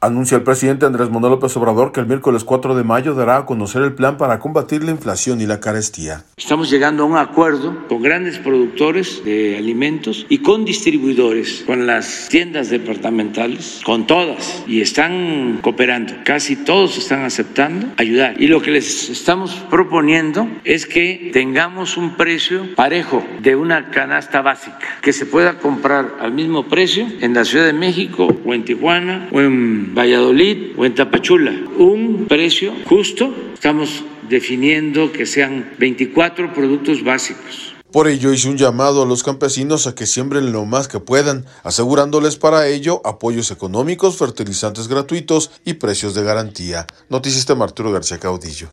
Anuncia el presidente Andrés Manuel López Obrador que el miércoles 4 de mayo dará a conocer el plan para combatir la inflación y la carestía. Estamos llegando a un acuerdo con grandes productores de alimentos y con distribuidores, con las tiendas departamentales, con todas, y están cooperando. Casi todos están aceptando ayudar. Y lo que les estamos proponiendo es que tengamos un precio parejo de una canasta básica, que se pueda comprar al mismo precio en la Ciudad de México o en Tijuana o en Valladolid o en Tapachula. Un precio justo. Estamos definiendo que sean 24 productos básicos. Por ello hizo un llamado a los campesinos a que siembren lo más que puedan, asegurándoles para ello apoyos económicos, fertilizantes gratuitos y precios de garantía. Noticias de Arturo García Caudillo.